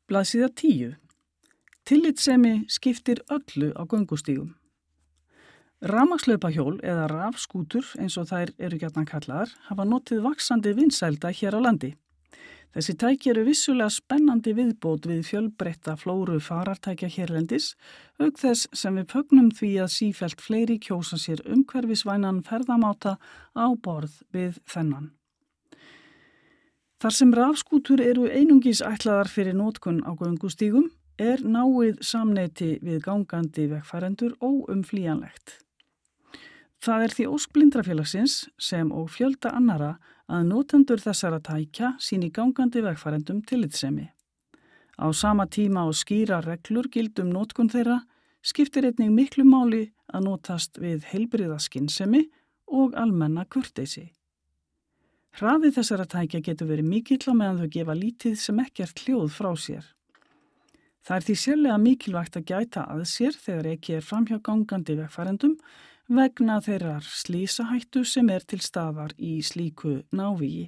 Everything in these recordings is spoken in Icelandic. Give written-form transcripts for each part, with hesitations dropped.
Blaðsíða 10. Tillitssemi skiptir öllu á göngustígum. Rafmagnslaupahjól eða rafskútur eins og þær eru gjarnan kallaðar hafa notið vaxandi vinsælda hér á landi. Þessi tæki eru vissulega spennandi viðbót við fjölbreytta flóru farartækja hérlendis, auk þess sem við fögnum því að sífellt fleiri kjósa sér umhverfisvænan ferðamáta á borð við þennan. Þar sem rafskútur eru einungis ætlaðar fyrir notkun á göngustígum er náið samneyti við gangandi vegfarendur óumflýjanlegt. Það er því ósk Blindrafélagsins sem og fjölda annara að notendur þessara tækja sýni gangandi vegfarendum tillitssemi. Á sama tíma og skýra reglur gildum notkun þeirra skiptir einnig miklu máli að notast við heilbrigða skynsemi og almenna kurteisi. Hraði þessara tækja getur verið mikill á meðan þau gefa lítið sem ekkert hljóð frá sér. Það er því sérlega mikilvægt að gæta að sér þegar ekki er framhjá gangandi vegfarendum vegna þeirrar slysahættu sem er til staðar í slíku návígi.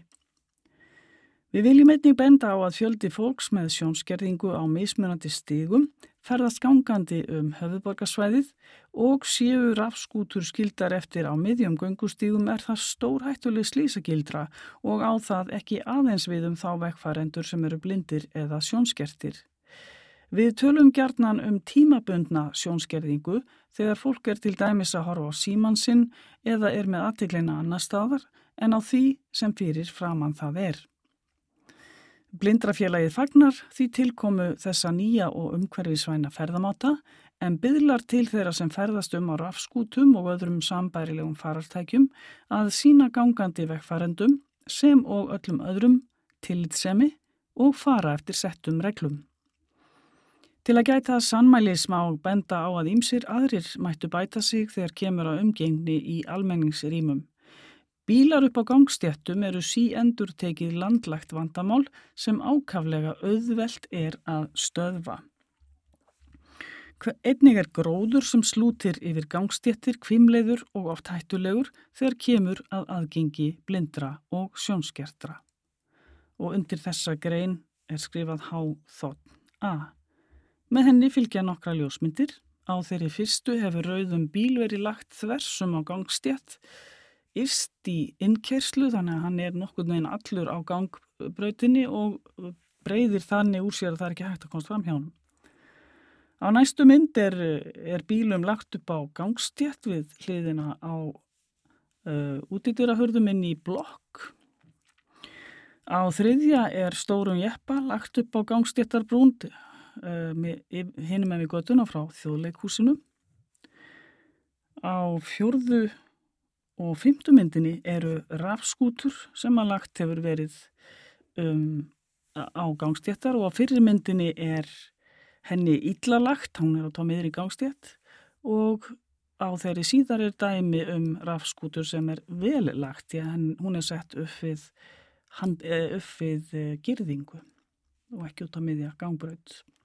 Við viljum einnig benda á að fjöldi fólks með sjónskerðingu á mismunandi stigum ferðast gangandi höfuðborgarsvæðið og séu rafskútur skildar eftir á miðjum göngustígum er það stórhættuleg slysagildra og á það ekki aðeins við þá vegfarendur sem eru blindir eða sjónskertir. Við tölum gjarnan tímabundna sjónskerðingu þegar fólk er til dæmis að horfa á símann sinn eða er með athygli annars staðar en á því sem fyrir framan það er. Blindrafélagið fagnar því tilkomu þessa nýja og umhverfisvæna ferðamáta en biðlar til þeirra sem ferðast á rafskútum og öðrum sambærilegum farartækjum að sýna gangandi vegfarendum sem og öllum öðrum tillitssemi og fara eftir settum reglum. Til að gæta sannmælis má benda á að ýmsir aðrir mættu bæta sig þegar kemur að umgengni í almenningsrýmum. Bílar upp á gangstéttum eru síendurtekið landlægt vandamál sem ákaflega auðvelt er að stöðva. Einnig er gróður sem slútir yfir gangstéttir hvimleiður og oft hættulegur þegar kemur að aðgengi blindra og sjónskertra. Og undir þessa grein er skrifað H. A. Með henni fylgja nokkra ljósmyndir. Á þeirri fyrstu hefur rauðum bíl verið lagt þversum á gangstétt, yst í innkeyrslu þannig að hann er nokkurn veginn allur á gangbrautinni og breiðir þannig úr sér að það er ekki hægt að komast fram hjá honum. Á næstu mynd er bílum lagt upp á gangstétt við hliðina á útidyrahurðum inn í blokk. Á þriðja er stórum jeppa lagt upp á gangstéttarbrún hinum við götuna frá Þjóðleikhúsinu. Á fjórðu og fimmtu myndinni eru rafskútur sem að lagt hefur verið á gangstéttar og á fyrri myndinni er henni illa lagt, hún er á miðri gangstétt og á þeirri síðar er dæmi rafskútur sem er vel lagt því að hún er sett upp við girðingu og ekki út á miðja gangbraut.